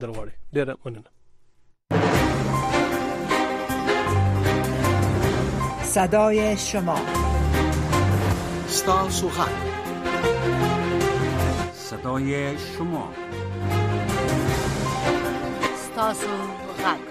درغواړي. ډېره مننه. صدای شما، ستاسو غږ، صدای شما، ستاسو غږ.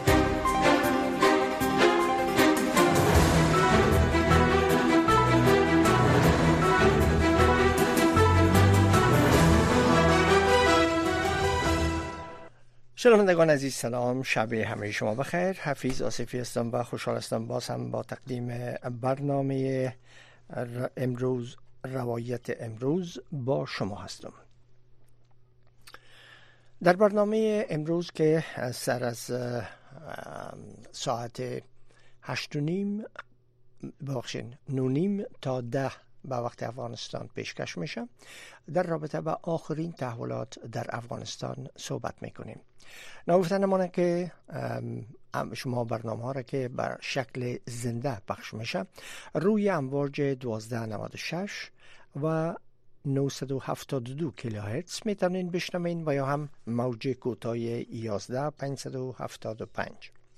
شنوندگان عزیز سلام، شب همه شما بخیر. حفیظ آصفی هستم و خوشحال هستم باز هم با تقدیم برنامه امروز روایت امروز با شما هستم. در برنامه امروز که سر از ساعت 9:30 تا 10 به وقت افغانستان پیشکش میشه، در رابطه با آخرین تحولات در افغانستان صحبت میکنیم. نگفتنمانه که شما برنامه ها را که بر شکل زنده پخش میشه روی امواج 1296 و 972 کیلوهرتز میتونین بشنوین و یا هم موج کوتاه 11575.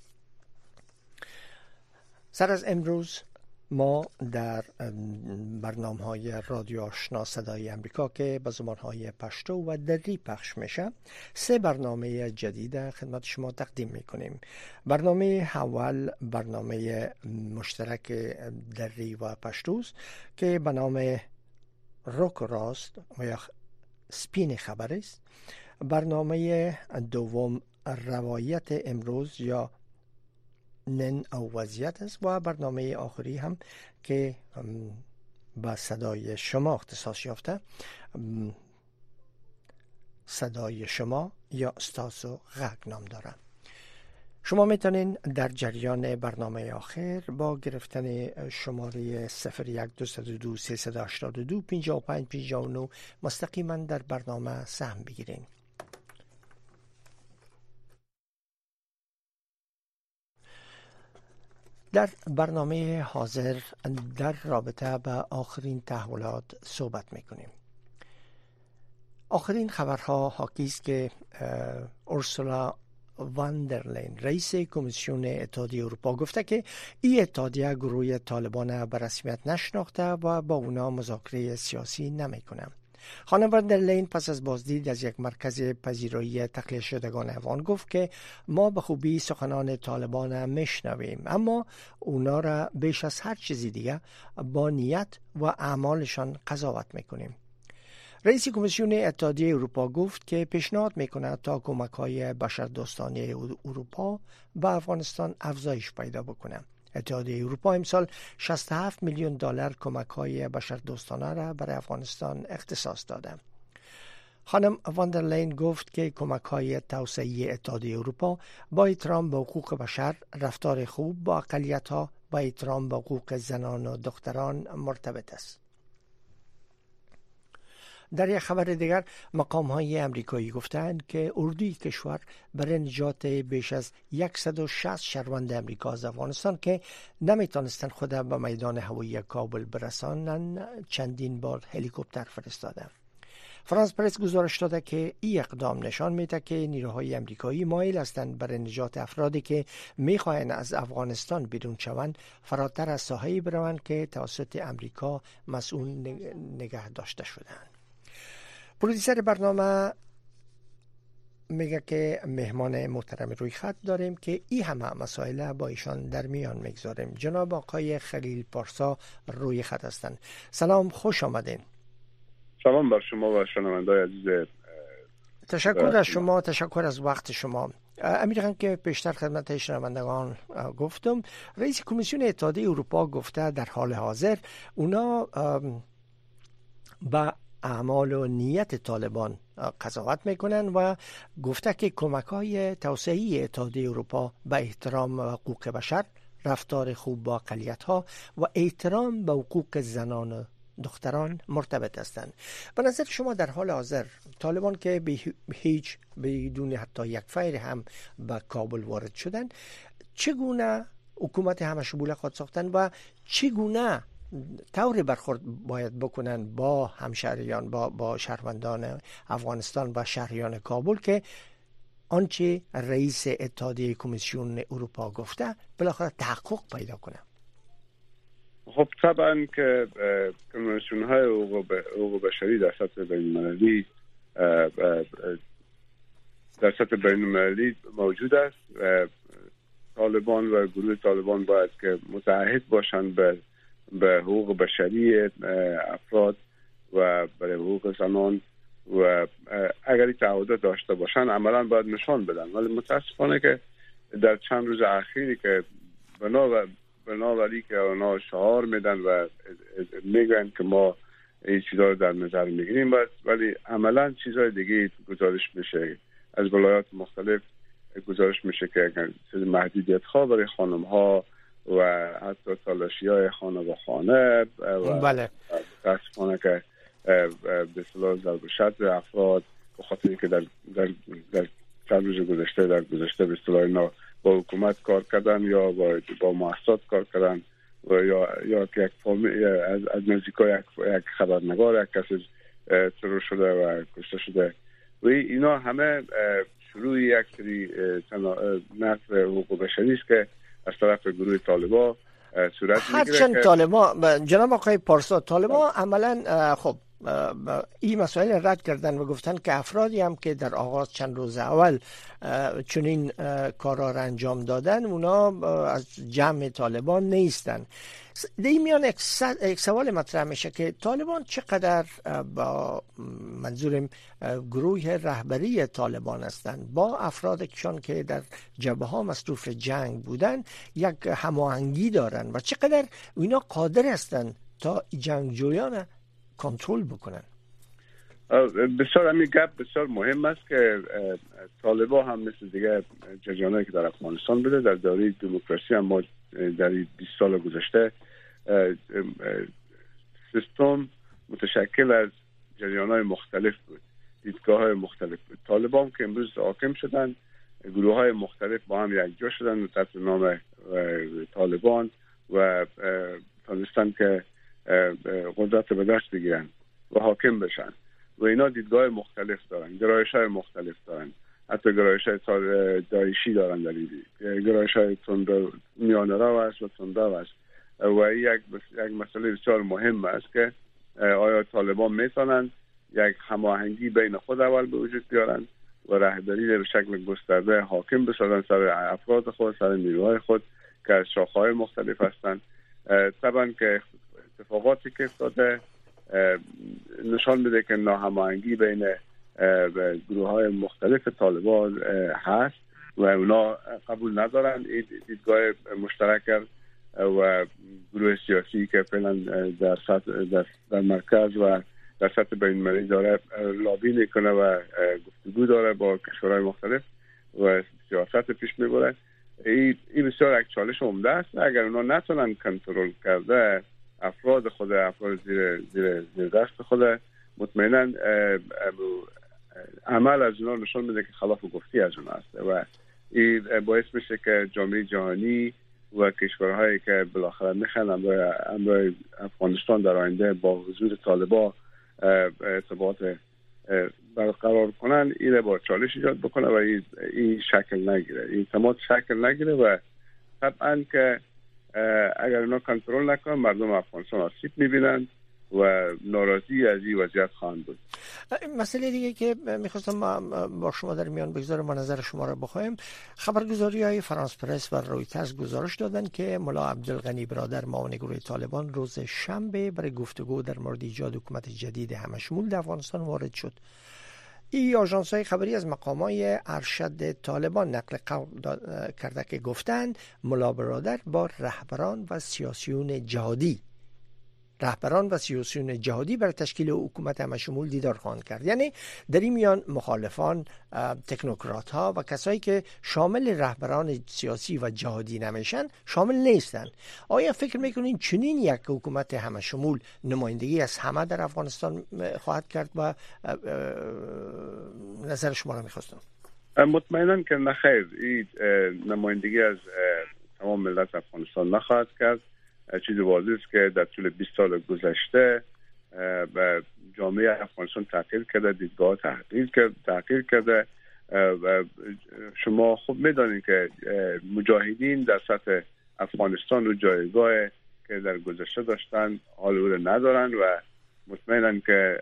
سر از امروز ما در برنامه‌های رادیو آشنا صدای امریکا که به زبان‌های پشتو و دری پخش میشه 3 برنامه جدید خدمت شما تقدیم میکنیم. برنامه اول برنامه مشترک دری و پشتوست که به نام روک راست و یا سپین خبر است. برنامه دوم روایت امروز یا نن او وضعیت است و برنامه آخری هم که با صدای شما اختصاص یافته صدای شما یا ستاسو غږ نام داره. شما میتونین در جریان برنامه آخر با گرفتن شماره 0122 382 55 59 مستقیما در برنامه سهم بگیرین. در برنامه حاضر در رابطه با آخرین تحولات صحبت میکنیم. آخرین خبرها حاکی است که اورسولا واندرلین رئیس کمیسیون اتحادیه اروپا گفته که این اتحادیه گروه طالبان به رسمیت نشناخته و با اونا مذاکره سیاسی نمیکنه. خانم واندرلین پس از بازدید از یک مرکز پذیرایی تخلیه شدگان افغان گفت که ما به خوبی سخنان طالبان میشنویم، اما اونا را بیش از هر چیزی دیگه با نیت و اعمالشان قضاوت میکنیم. رئیس کمیسیون اتحادیه اروپا گفت که پیشنهاد میکنه تا کمک‌های بشردوستانه اروپا به افغانستان افزایش پیدا بکنه. اتحادیه اروپا امسال 67 میلیون دلار کمک‌های بشردوستانه را برای افغانستان اختصاص داده. خانم واندرلین گفت که کمک‌های توسعه‌ای اتحادیه اروپا با احترام به حقوق بشر، رفتار خوب با اقلیت‌ها و احترام به حقوق زنان و دختران مرتبط است. در یک خبر دیگر مقام‌های امریکایی گفتند که اردوی کشور برای نجات بیش از 160 شهروند امریکا از افغانستان که نمیتونستند خود به میدان هوایی کابل برسانند چندین بار هلیکوپتر فرستاده. فرانس پرس گزارش داده که این اقدام نشان میده که نیروهای امریکایی مایل هستند برای نجات افرادی که میخواهند از افغانستان بیرون شوند فراتر از ساحه‌ای بروند که توسط امریکا مسئول نگه داشته شدند. پرودیسر برنامه میگه که مهمان محترم روی خط داریم که این همه مسائل با ایشان در میان میگذاریم. جناب آقای خلیل پارسا روی خط هستند. سلام، خوش آمدین. سلام بر شما و شنونده‌های عزیز. تشکر از شما، تشکر از وقت شما. امیرخان که پیشتر خدمت شنوندگان گفتم، رئیس کمیسیون اتحادیه اروپا گفته در حال حاضر اونا با اعمال و نیت طالبان قضاوت میکنن و گفته که کمک‌های توسعه‌ای اتحادیه اروپا به احترام حقوق بشر، رفتار خوب با اقلیت‌ها و احترام به حقوق زنان و دختران مرتبط هستند. به نظر شما در حال حاضر طالبان که هیچ بدون حتی یک فیر هم به کابل وارد شدن، چگونه حکومت همشمول خود ساختن و چگونه طور برخورد باید بکنن با همشهریان، با شهروندان افغانستان و شهریان کابل که آنچه رئیس اتحادیه کمیسیون اروپا گفته بالاخره تحقق پیدا کنه؟ خب طبعا که کنوانسیون های حقوق بشری در سطح بین‌المللی موجود است. طالبان و گروه طالبان باید که متعهد باشند به حقوق بشری افراد و برای حقوق زنان و اگر این تعهدات داشته باشند عملا باید نشان بدن. ولی متاسفانه که در چند روز اخیری که بنابراین که اونا شعار میدن و میگن که ما این چیزا رو در نظر میگیریم، ولی عملا چیزهای دیگه گزارش میشه از ولایات مختلف، گزارش میشه که محدودیت ها برای خانم ها و حتی تلاشی های خانه و خانه و بله متاسفانه که به اصطلاح ضرب و شتم افراد به خاطر که در چند روز گذشته به اصطلاح اینا با حکومت کار کردن یا با مؤسسات کار کردن و یا یک از نزدیکای یک خبرنگار یک کسی ترور شده و کشته شده و اینا همه شروع یک سری نقض حقوق بشری است که از طرف گروه طالبان صورت میگیره. هرچند طالبان جناب آقای پارسا، طالبان عملا خب این مسائل رد کردن و گفتن که افرادی هم که در آغاز چند روز اول چنین کارا را انجام دادن اونا از جمع طالبان نیستن. در این میان یک سوال مطرح میشه که طالبان چقدر با منظور گروه رهبری طالبان هستند با افرادشان که در جبهه ها مصروف جنگ بودن یک هماهنگی دارن و چقدر اینا قادر هستند تا جنگجویان کنترل بکنن؟ بسیار همین گپ بسیار مهم است که طالبان هم مثل دیگه جریانایی که در افغانستان بوده در دوره دموکراسی هم ما در 20 سال گذشته سیستم متشکل از جریانای مختلف بود، دیدگاه‌های مختلف بود. طالبان که امروز حاکم شدن، گروه‌های مختلف با هم یکجا شدن تحت نام طالبان و تونستن که قدرت به دست بگیرن و حاکم بشن و اینا دیدگاه مختلف دارن، گرایش‌های مختلف دارن، حتی گرایش‌های داعشی دارن، در این گرایش‌های میانه رو است و تنده است و یک مسئله بسیار مهم است که آیا طالبان میتونن یک هماهنگی بین خود اول به وجود بیارن و رهبری به شکل گسترده حاکم بسازن سر افراد خود، سر نیروهای خود که از شاخه‌های مختلف هستند. طبعا که اتفاقاتی که افتاده نشان میده که ناهماهنگی بین گروه‌های مختلف طالبان هست و اونا قبول ندارن این دیدگاه مشترک و گروه سیاسی که فعلا در مرکز و در سطح بین‌المللی داره لابی میکنه و گفتگو داره با کشورهای مختلف و سیاست پیش میبره. این بسیار یک چالش عمده است. اگر اونا نتونن کنترل کرده افراد زیر دست خود، مطمئنا عمل از اونا نشون میده که خلاف گفتی از اونا است و این باعث میشه که جامعه جهانی و کشورهایی که بالاخره میخوان امروز افغانستان در آینده با حضور طالبان ارتباط برقرار کنن، این با چالش ایجاد بکنه و این شکل نگیره، این اعتماد شکل نگیره و طبعا که اگر اونا کنترل نکنن مردم افغانستان آسیب میبینن و ناراضی از این وضعیت خواهند بود. مسئله دیگه که میخواستم با شما در میان بگذارم و نظر شما را بخوایم، خبرگزاری های فرانس پرس و رویترز گزارش دادن که ملا عبدالغنی برادر معاون گروه طالبان روز شنبه برای گفتگو در مورد ایجاد حکومت جدید همشمول در افغانستان وارد شد. این آژانس های خبری از مقامای ارشد طالبان نقل قول کرده که گفتند ملا برادر با رهبران و سیاسیون جهادی برای تشکیل حکومت همشمول دیدار خواهند کرد. یعنی در این میان مخالفان، تکنوکرات ها و کسایی که شامل رهبران سیاسی و جهادی نمیشن شامل نیستند. آیا فکر میکنین چنین یک حکومت همشمول نمایندگی از همه در افغانستان خواهد کرد و نظر شما را میخواستم؟ مطمئنا که نخیر، این نمایندگی از تمام ملت افغانستان نخواهد کرد. چیز واضح است که در طول 20 سال گذشته جامعه افغانستان تغییر کرده، دیدگاه تغییر کرده شما خوب میدانید که مجاهدین در سطح افغانستان و جایگاه که در گذشته داشتن حال او را ندارن و مطمئنن که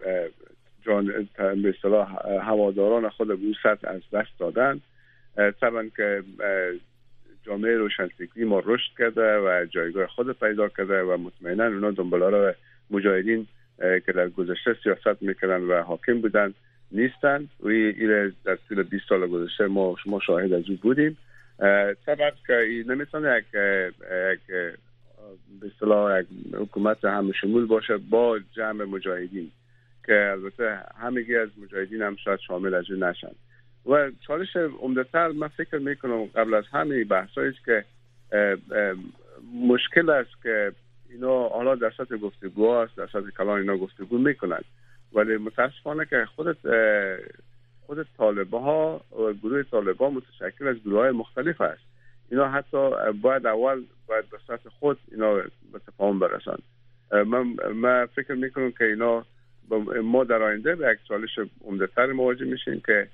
به اصطلاح هواداران خود به سطح از دست دادن. طبعا که جامعه روشنفکری ما رشد کرده و جایگاه خود پیدا کرده و مطمئنا اونا دنبالار مجاهدین که در گذشته سیاست میکردن و حاکم بودن نیستن و این در طول 20 سال گذشته شما شاهد از او بودیم. طبعا که نمیتونه یک به اصطلاح حکومت همه شمول باشه با جمع مجاهدین که البته همگی از مجاهدین هم شاید شامل از اون نشن. و چالش عمده‌تر من فکر میکنم قبل از همه بحثایی که مشکل است که اینا حالا در سطح گفتگو است، در سطح کلان اینا گفتگو میکنند، ولی متاسفانه که خود طالب‌ها و گروه طالبان متشکل از گروه‌های مختلف است. اینا حتی باید به سطح خود اینا به تفاهم برسند. من فکر میکنم که اینا ما در آینده به یک چالش عمده‌تر مواجه میشیم که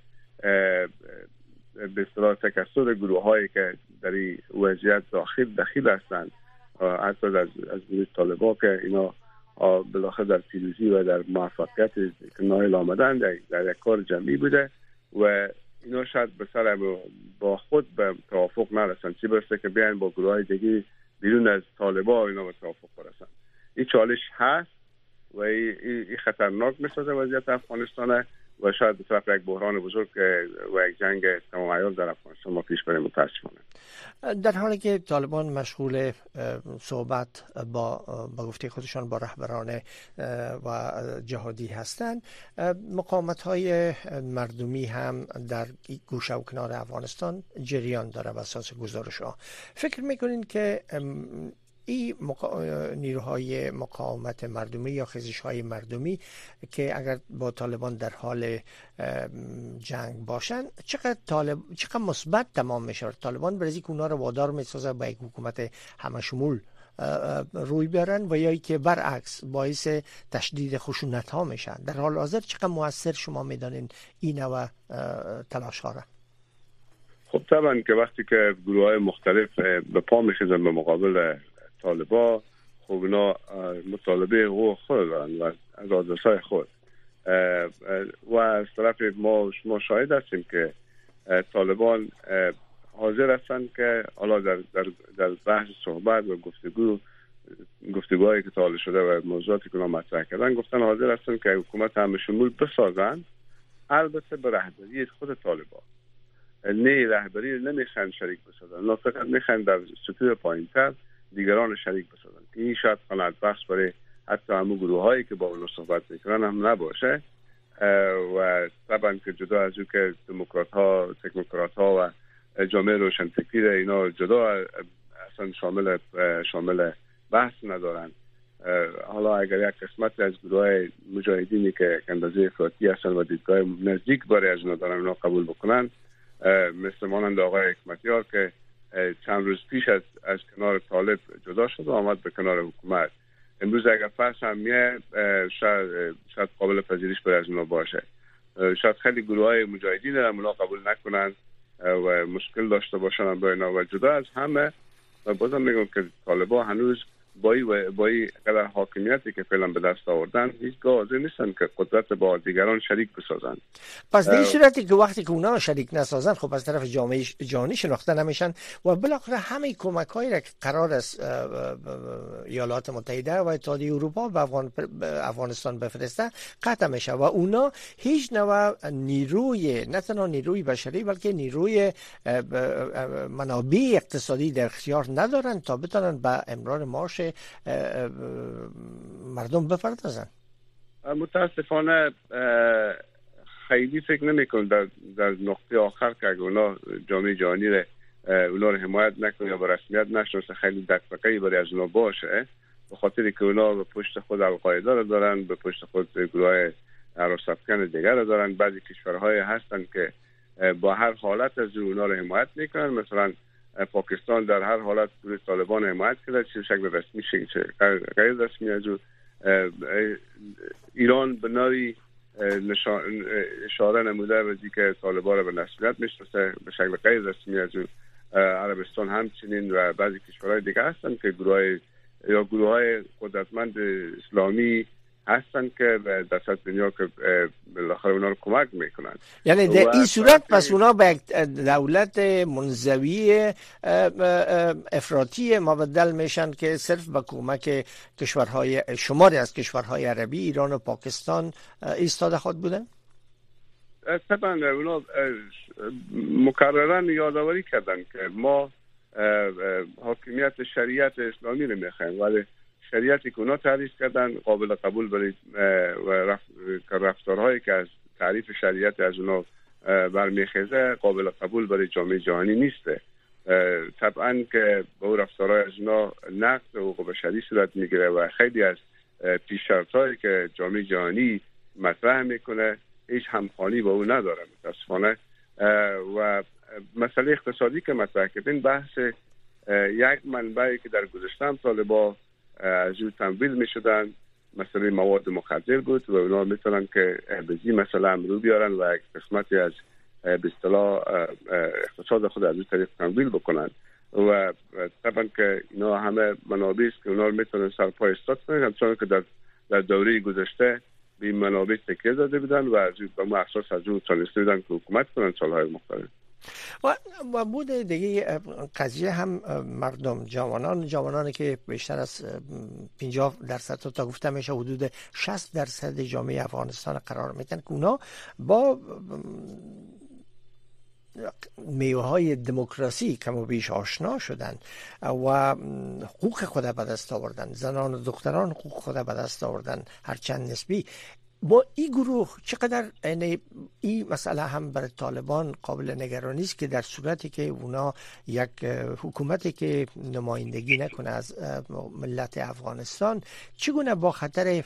به اصطلاح تکثر گروه‌هایی که در این وضعیت دخیل هستند، حتی از گروه طالبان که اینا بالاخره در پیروزی و در موفقیت نایل آمدن در یک کار جمعی بوده و اینا شاید به سر با خود به توافق نرسن، چی برسه که بیاین با گروه‌های دیگه بیرون از طالبان اینا به توافق برسن. این چالش هست و این خطرناک میسازه وضعیت افغانستان و شاید به طرف یک بحران بزرگ و یک جنگ تمام عیار در افغانستان ما پیش بریم متاسفانه. در حالی که طالبان مشغول صحبت با گفته خودشان با رهبران و جهادی هستند، مقاومت‌های مردمی هم در گوشه و کنار افغانستان جریان داره بر اساس گزارش‌ها. فکر می‌کنین که این نیروهای مقاومت مردمی یا خیزش‌های مردمی که اگر با طالبان در حال جنگ باشن چقدر مثبت تمام میشه؟ طالبان برای اینکه اونا رو وادار میسازه با یک حکومت همه شمول روی برن و یا که برعکس باعث تشدید خشونت ها میشن؟ در حال حاضر چقدر مؤثر شما میدانین این نوع تلاش ها را؟ خب طبعا که وقتی که گروه های مختلف به پا میخیزن به مقابل طالبان، خب اونا مطالبه حقوق خود دارن و از آزادی‌های خود و از طرف ما شاهد هستیم که طالبان حاضر هستند که حالا در بحث صحبت و گفتگوهایی که تا حالا شده و موضوعاتی که اونا مطرح کردن گفتن حاضر هستند که حکومت همه شمول بسازن، البته به رهبری خود طالبان. نه رهبری نمیخوان شریک بسازن، نه فقط میخوان در سطوح پایین‌تر دیگران شریک بسازن. این شاید قناعت بخش برای حتی همون گروه هایی که با اون صحبت میکنن هم نباشه و طبعا که جدا از اون که دموکرات ها، تکنوکرات ها و جامعه روشنفکری اینا جدا اصلا شامل بحث ندارن. حالا اگر یک قسمت از گروه مجاهدینی که اندازه افراطی هستن و دیدگاه نزدیک برای از اونا دارن اونا قبول بکنن، مثل مانند آقای حکمتیار که چند روز پیش از کنار طالب جدا شد و آمد به کنار حکومت، امروز اگر فرض هم میه شاید قابل پذیرش برای از اونا باشه. شاید خیلی گروه های مجاهدین هم اونا قبول نکنن و مشکل داشته باشن با اینا و جدا از همه و بازم میگم که طالبان هنوز با این قدر حاکمیتی که فعلا به دست آوردن هیچگاه حاضر نیستن که قدرت با دیگران شریک بسازن. پس در این صورتی که وقتی که اونا شریک نسازن خب از طرف جامعه جهانی شناخته نمیشن و بالاخره همه کمک‌هایی که قرار است ایالات متحده و اتحادیه اروپا به افغانستان بفرسته قطع میشه و اونا هیچ نوع نیروی، نه تنها نیروی بشری بلکه نیروی منابع اقتصادی در اختیار ندارن تا بتونن به امرار معاش مردم بپردازن. متاسفانه خیلی فکر نمی‌کنم در نقطه آخر که اگه اونا جامعه جهانی اونا رو حمایت نکنه یا به رسمیت نشناسه خیلی دغدغه‌ای برای از اونا باشه، به خاطری که اونا به پشت خود القاعده رو دارن، به پشت خود گروه هراسافکن دیگر رو دارن. بعضی کشورهای هستن که با هر حالت از اونا رو حمایت میکنن، مثلا پاکستان در هر حالت گروه طالبان حمایت کرده، چه شکل رسمی چه غیر رسمی. از ایران به نوعی اشاره نموده و که طالبان را به نسلیت میشناسه به شکل غیر رسمی از عربستان همچنین و بعضی کشورهای دیگه هستن که گروه های قدرتمند اسلامی هستن که در سطح دنیا که بالاخره اونا رو کمک میکنن. یعنی در این صورت پس اونا به دولت منزوی افراطی مبدل میشن که صرف به کمک کشورهای شماری از کشورهای عربی، ایران و پاکستان ایستاده خود بودن؟ طبعا اونا مکررن یادآوری کردن که ما حاکمیت شریعت اسلامی رو میخوایم، ولی شریعتی که اونا تعریف کردن قابل قبول برای رفتارهایی که از تعریف شریعت از اونا برمیخیزه قابل قبول برای جامعه جهانی نیسته. طبعا که با اون رفتارهای از اونا نقض حقوق بشری صورت میگیره و خیلی از پیشرفت‌هایی که جامعه جهانی مطرح میکنه هیچ همخوانی با اون نداره متاسفانه. و مسئله اقتصادی که مطرح کردین بحث یک منبعی که در گذشته هم طالبان از او تمویل می شدن مسئله مواد مخدر بود و اونا میتونن که بزی مسئله هم رو بیارن و یک قسمتی از به اصطلاح اقتصاد خود از او طریق تمویل بکنن و طبعا که اینا همه منابعی است که اونا میتونن سرپای استاد کنن، همچنان که در دوره گذشته به این منابع تکیه داده بودن و از به ما اساس از اون تونسته بودن که حکومت کنن سالهای مختلف. و بود دیگه قضیه هم مردم جوانانی که بیشتر از 50% تا گفته میشه حدود 60% جامعه افغانستان قرار میتن که اونا با میوه‌های دموکراسی کم و بیش آشنا شدن و حقوق خود به دست آوردن، زنان و دختران حقوق خود به دست آوردن هرچند نسبی. با این گروه چقدر این مسئله هم برای طالبان قابل نگرانی است که در صورتی که اونا یک حکومتی که نمایندگی نکنه از ملت افغانستان چگونه با خطر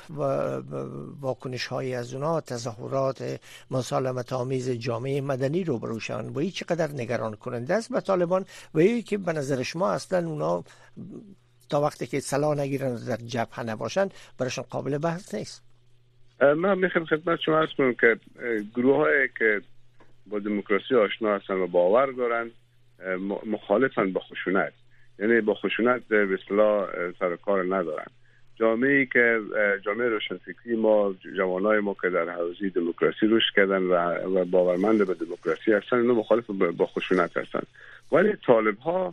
واکنش های از اونا تظاهرات مسالمت آمیز جامعه مدنی رو بروشن و این چقدر نگران کننده است به طالبان و این که به نظر شما اصلا اونا تا وقتی که سلاح نگیرن در جبهه نباشن برایشان قابل بحث نیست؟ من میخوام خدمت شما عرض کنم که گروه هایی که با دموکراسی آشنا هستن و باور دارن مخالفن با خشونت، یعنی با خشونت به اصطلاح سر کار ندارن. جامعه‌ای که جامعه روشنفکری ما، جوانای ما که در حوزه دموکراسی رشد کردن و باورمند به دموکراسی هستن، اینا مخالف با خشونت هستن. ولی طالب ها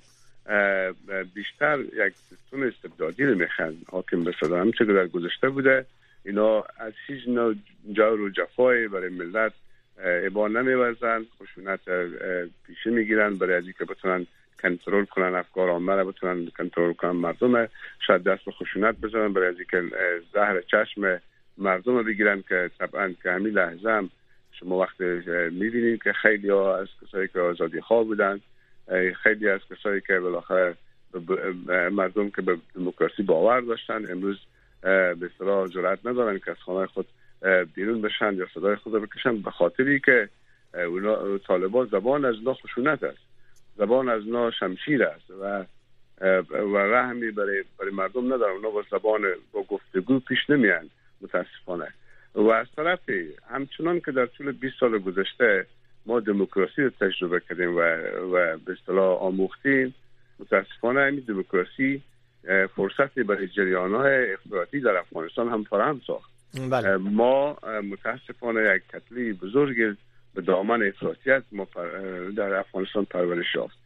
بیشتر یک سیستم استبدادی رو میخوان حاکم بسازن، همچنین که در گذشته بوده. اینا از هیچ نوع جور و جفایی برای ملت ابان نمیورزن، خشونت پیشه میگیرن برای از اینکه بتونن کنترل کنن افکار عامه را، بتونن کنترل کنن مردم، شاید دست به خشونت بزنن برای از اینکه زهر چشم مردم بگیرن که طبعا که همین لحظه هم شما وقت میبینید که خیلی ها از کسایی که آزادی خواه بودن، خیلی از کسایی که بالاخره مردم که به دموکراسی باور داشتن امروز به اصطلاح جرأت ندارن که از خانه خود بیرون بشن یا صدای خود رو بکشن، به خاطری که اونا طالبان زبان از اونا خشونت است، زبان از اونا شمشیر است و رحمی برای مردم ندارن. اونا با زبان با گفتگو پیش نمیان متاسفانه. و از طرفی همچنان که در طول 20 سال گذشته ما دموکراسی رو تجربه کردیم و به اصطلاح آموختیم، متاسفانه این دموکراسی فرصتی برای جریان‌های افراطی در افغانستان هم فراهم ساخت. بله. ما متاسفانه یک کتله بزرگ به دامن افراطیت ما در افغانستان پرورش یافت.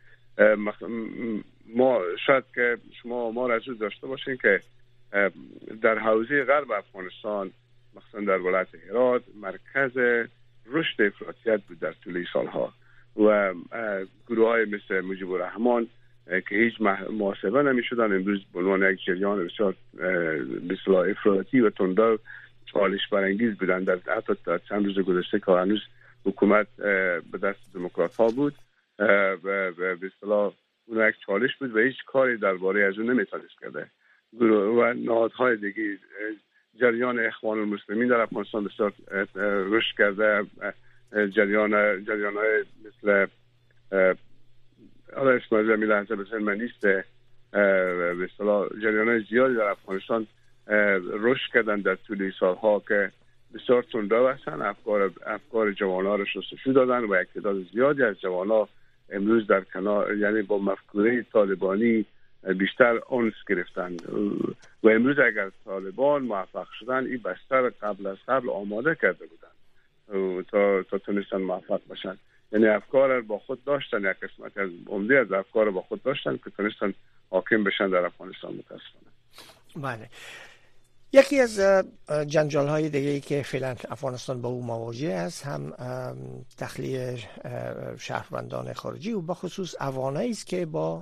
ما شاید که شما آمار از او داشته باشین که در حوزه غرب افغانستان مثلا در ولایت هرات مرکز رشد افراطیت بود در طول سالها و گروه‌های مثل مجیب الرحمن که هیچ محاسبه نمی‌شدن امروز به عنوان یک جریان بسیار به اصطلاح افراطی و تندرو چالش برانگیز بودن در حتی چند روز گذشته که هنوز حکومت به دست دموکرات‌ها بود به اصطلاح اون یک چالش بود و هیچ کاری درباره از اون نمی‌تونست کرده. و نهادهای دیگه جریان اخوان المسلمین در افغانستان بسیار رشد کرده، جریان‌های مثل حالا اسم از امیل لحظه بسیار منیست به اصطلاح جریان‌های زیادی در افغانستان رشد کردن در طول سالها که بسیار تندرو هستند. افکار جوان‌ها را شستشو دادن و یک تعداد زیادی از جوان‌ها امروز در کنار، یعنی با مفکوره طالبانی بیشتر انس گرفتند و امروز اگر طالبان موفق شدن این بستر قبل از قبل آماده کرده بودند تا تونستن موفق باشن. یعنی افکار با خود داشتن، یک قسمت از عمده از افکار با خود داشتن که تونستن حاکم بشن در افغانستان. متاسفانه بله. یکی از جنجال های دیگه‌ای که فعلا افغانستان با او مواجه است هم تخلیه شهروندان خارجی و بخصوص افغانایی است که با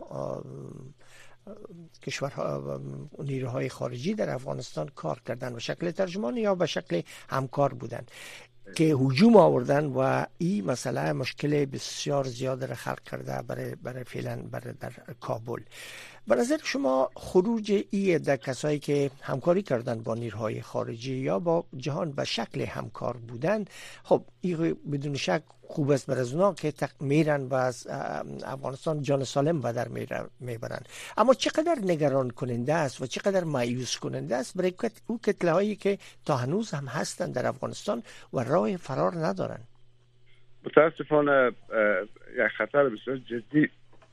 کشورها نیروهای خارجی در افغانستان کار کردن و شکل ترجمان یا به شکل همکار بودن که هجوم آوردن و این مسئله مشکل بسیار زیاد را خلق کرده برای فعلا در کابل. به نظر شما خروج این در کسایی که همکاری کردن با نیروهای خارجی یا با جهان به شکل همکار بودن، خب این بدون شک خوب است برای اونا که میرن و از افغانستان جان سالم به در میبرن، اما چقدر نگران کننده است و چقدر مایوس کننده است برای او کتله هایی که تا هنوز هم هستن در افغانستان و راه فرار ندارن؟ متاسفانه یک خطر بسیار جدی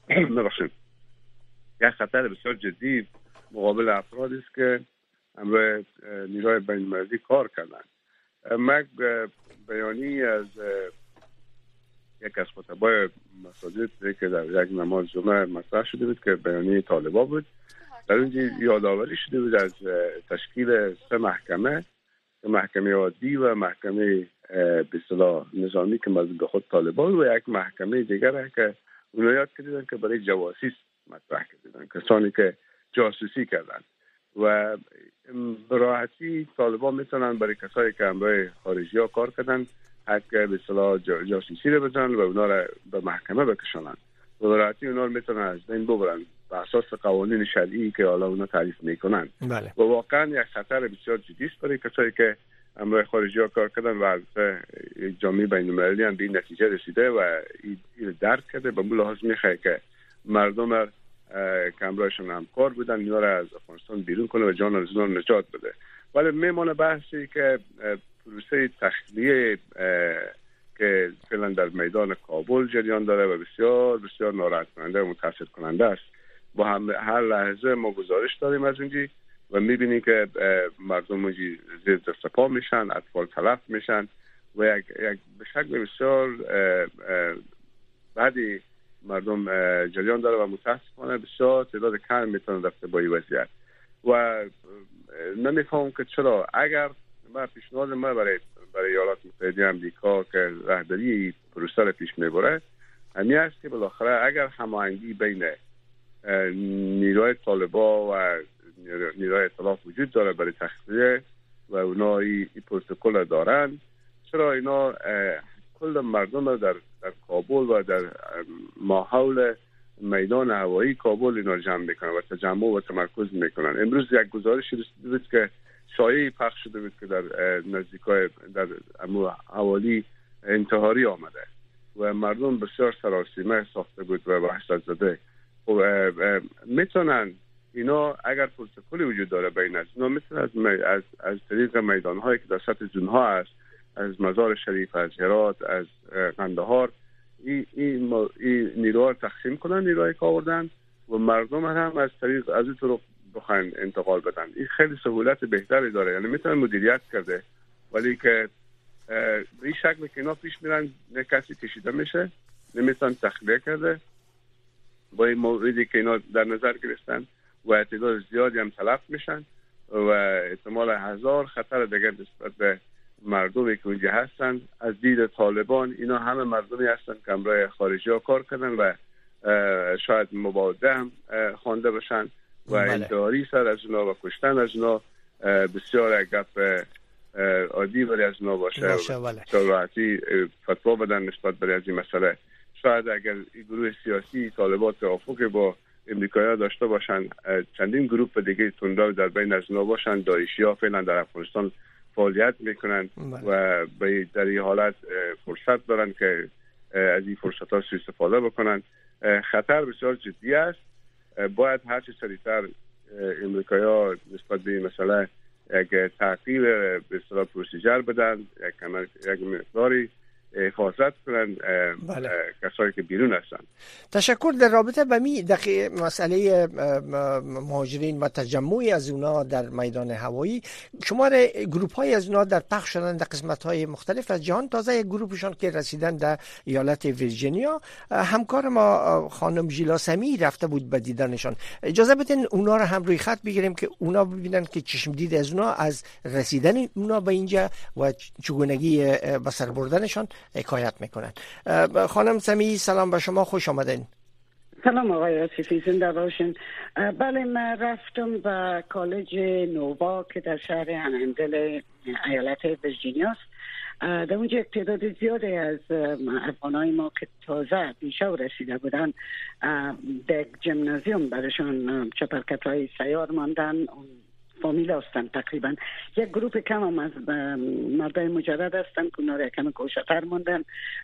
یک خطر بسیار جدی مقابل افرادی است که همراه نیروهای بین‌المللی کار کردند. من بیانی از یک از خطبای مساجد که در یک نماز جمعه مطرح شده بود که بیانی طالبان بود، در اونجا یادآوری شده بود از تشکیل 3 محکمه، محکمه عادی و محکمه به اصطلاح نظامی که مربوط به خود طالبان و یک محکمه دیگر که اونها یاد کردن که برای جواسیس مطرح کردن، کسانی که جاسوسی کردن و به راحتی طالبان میتونن برای کسایی که همراه خارجی ها کار کردن حق به اصطلاح جاسوسی رو بزنن و اونا رو به محکمه بکشونن و به راحتی اونا رو میتونن از بین ببرن به اساس قوانین شرعی که حالا اونا تعریف میکنن. بله. و واقعا یک خطر بسیار جدی است برای کسایی که همراه خارجی ها کار کردن و البته جامعه بین‌المللی هم به این نتیجه رسیده و این درک کرده. به لحاظ میخواد که مردم که همراهشون همکار بودن اینا را از افغانستان بیرون کنه و جان از اونها نجات بده. ولی میمونه بحثی که پروسه تخلیه که فعلا در میدان کابل جریان داره و بسیار بسیار ناراحت کننده و متاسف کننده است. با هم هر لحظه ما گزارش داریم از اونجی و میبینیم که مردم اونجی زیر دست پا میشن، اطفال تلف میشن و یک به شکل بسیار بعدی مردم جریان داره و متاسفانه بسیار تعداد کم میتونن رفته با این وضعیت و نمیفهمم که چرا. اگر ما پیشنهاد ما برای ایالات متحده آمریکا که رهبری پروسه را پیش میبره همین است که بالاخره اگر هماهنگی بین نیروهای طالبان و نیروهای اطلاف وجود داره برای تخلیه و اونا این پروتکل دارن، چرا اینا کل مردم در کابل و در ماحول میدان هوایی کابل اینا جمع میکنن و تجمع و تمرکز میکنن؟ امروز یک گزارش رسیده بود که شایعی پخش شده بود که در نزدیکای در حوالی انتحاری آمده و مردم بسیار سراسیمه ساخته بود و وحشت زده. خب میتونن اینا اگر پروتکلی وجود داره بین از اینا میتونن از طریق میدان هایی که در سطح زونها هست، از مزار شریف، از هرات، از قندهار این نیروها تقسیم کنن، نیروهایی که آوردن و مردم هم از طریق از این طرق بخواین انتقال بدن. این خیلی سهولت بهتری داره، یعنی میتونن مدیریت کرده، ولی که به این شکل که اینا پیش میرن نه کسی کشیده میشه، نمیتونن تخلیه کرده با این موردی که اینا در نظر گرفتن و تعداد زیادی هم تلف میشن و احتمال 1000 خطر دیگر نسبت به مردمی که اونجا هستن. از دید طالبان اینا همه مردمی هستن که همراه خارجی ها کار کردن و شاید مباده هم خوانده باشن و انتحاری سر از اونا و کشتن از اونا بسیار یک گپ عادی برای از اونا باشه. راحتی فتوا بدن نسبت برای از این مسئله. شاید اگر این گروه سیاسی طالبات توافق با امریکایی داشته باشن، چندین گروه دیگه تندرو در بین از اونا باشن. داعشی ها فعلا در افغانستان فعالیت میکنن و در این حالت فرصت دارن که از این فرصت ها سوء استفاده بکنن. خطر بسیار جدی است. باید هر چه سریعتر امریکایی ها نسبت به این مسئله یک تغییر به اصطلاح پروسیجر بدن، یک مقداری حفاظت کنن کسایی که بیرون هستن. تشکر. در رابطه با مسئله مهاجرین و تجمعی از اونا در میدان هوایی، شمار گروپ های از اونا در پخش شدن در قسمت های مختلف از جهان. تازه یک گروپشان که رسیدن در ایالت ویرجینیا، همکار ما خانم ژیلا سمی رفته بود به دیدنشان. اجازه بدین اونا رو هم روی خط بگیریم که اونا ببینن که چشم دید از اونا از رسیدن اونا به اینجا و چگونگی به سر بردنشان حکایت میکنن. خانم سمی، سلام به شما، خوش آمدین. سلام آقای آصفی، زنده باشین. بله، من رفتم به کالج نووا که در شهر هنندل ایالت ویرجینیا است. در اونجا تعداد زیادی از افغانای ما که تازه پیشو رسیده بودن در جیمنازیوم برشان چپرکت های سیار ماندن. فامیل هستن، تقریبا یک گروپ کم هم از مردای مجرد هستن که اونا را کم کوشتر موندن،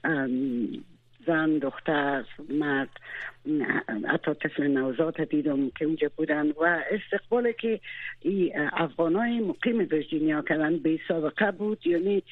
زن، دختر، مرد، حتی طفل نوزاد دیدم که اونجا بودن و استقبالی که افغانای مقیم ویرجینیا کردن بی سابقه بود. یعنی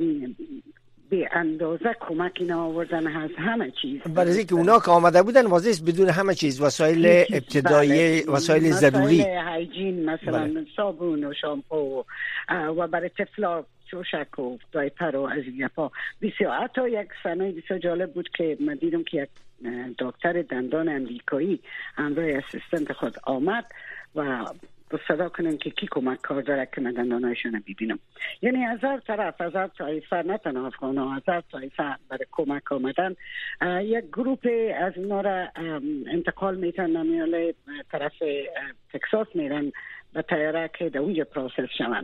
به اندازه کمک اینا آوردن از همه چیز. برای که اونا که آمده بودن واضح بدون همه چیز، وسایل ابتدایی، وسایل ضروری، هایجین، مثلا صابون و شامپو و برای طفلا چوشک و دایپر و از این گپا. بسیار حتی یک صحنه بسیار جالب بود که من دیدم که یک دکتر دندان امریکایی همراه اسیستنت خود آمد و صدا کنم که کی کمک کار داره که من دندانایشون ببینم. یعنی از هر طرف، از هر طایفه، نه تنها افغانا، از هر طایفه برای کمک آمدن. یک گروپ از اونا را انتقال میتن نمیاله طرف تکساس میرن به طیاره که در اونجا پروسس شوند.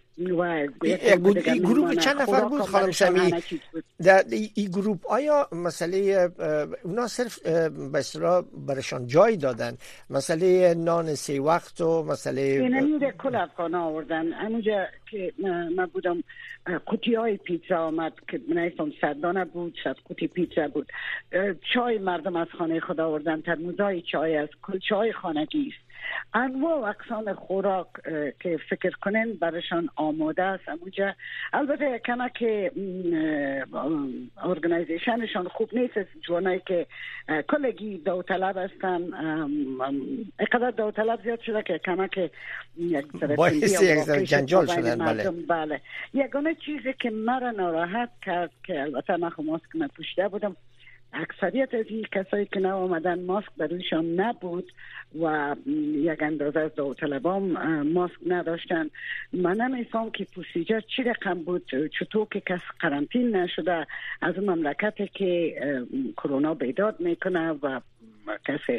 این گروپ چند نفر بود خانم سمی؟ در این گروپ آیا مسئله اونا صرف به اصطلاح برشان جای دادن، مسئله نان 3 وقت و مسئله اینمی در کل افغانا آوردن؟ همونجا که من بودم قوطی های پیتزا آمد که منایفم 100 دانه بود، 100 قوطی پیتزا بود. چای مردم از خانه خود آوردن، ترموزای چای از کلچه های خانگی است. انواع و اقسام خوراک که فکر کنن برشان آماده است اونجا. البته کما که ارگانیزیشنشان خوب نیست، جوانایی که کلگی داوطلب هستن، اقدر داوطلب زیاد شده که کما که باعث یک جنجال شدن. بله. یگانه چیزی که مرا ناراحت کرد که البته من ماسک من پوشیده بودم، اکثریت از این کسایی که نو آمدن ماسک برایشان نبود و یک اندازه از داوطلبان ماسک نداشتن. من نمیفهم که پروسیجر چی رقم بود، چطور که کس قرنطین نشده از اون مملکتی که کرونا بیداد میکنه و کسی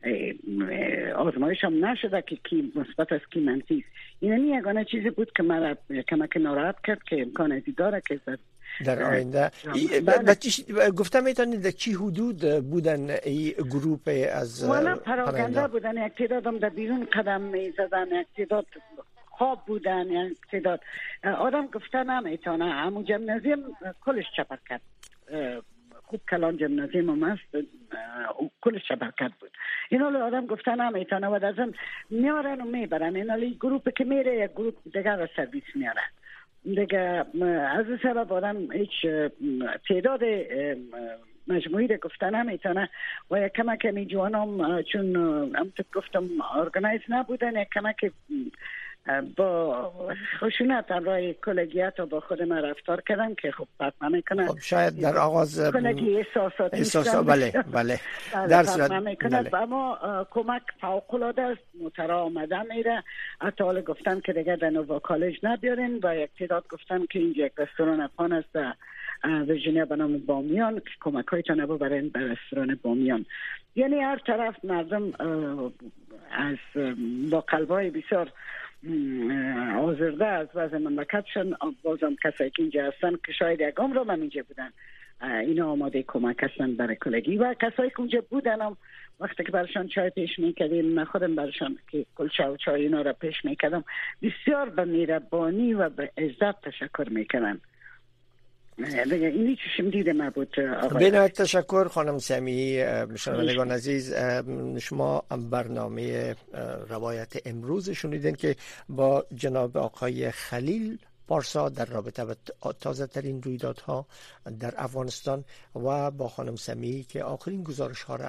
آزمایش هم نشده که کی مثبت است کی منفی است. این یگانه چیزی بود که من کمک ناراحت کرد که امکان ازی داره که در آینده گفتم میتونید در چی حدود بودن این گروپ از پراکنده بودن؟ یک تعدادم در بیرون قدم میزدن، یک تعداد خواب بودن، یک تعداد آدم گفتن نمیتونه. همون جمنازیم کلش چپرکت، خوب کلان جمنازیم هم هست، کلش چپرکت بود. این حال آدم گفتن نمیتونه و در ضمن میارن و میبرن. این حال گروپ که میره یک گروپ دیگر را سرویس میارن دیگه. از این سبب آدم هیچ تعداد مجموعی را گفتن نمیتونه و یک کمی جوانم چون همونطور گفتم ارگانایز نبودن، یک کمی با خشونت همراه کلگیت و با خود من رفتار کردم که خب فرق نمیکنه. خب شاید در آغاز کلگی احساسات بله در فرق نمیکنه، اما کمک فوق‌العاده است. موترا آمده میره، حتی حالا گفتن که دیگه در نووا کالج نبیارین و یک تعداد گفتن که اینجا یک رستوران افغان است در ویرجینیا به نام بامیان که کمک هایتان رو برین به رستوران بامیان. یعنی هر طرف مردم از با قلبای بسیار آزرده از وضع مملکتشون، بازم کسایی که اینجا هستن که شاید یک عمر رو اینجا بودن، اینا آماده کمک هستن برای کلگی و کسایی که اونجا بودن هم وقتی که برشان چای پیش میکردیم، من خودم برشان که کلچه و چای اینا را پیش میکردم، بسیار به مهربانی و به عزت تشکر میکنن. دیگه اینی چشم دیده مربوط آقای بنایت تشکر خانم سمیعی. شنوندگان عزیز، شما برنامه روایت امروز شنیدین که با جناب آقای خلیل پارسا در رابطه با تازه ترین رویدادها در افغانستان و با خانم سمیعی که آخرین گزارش ها را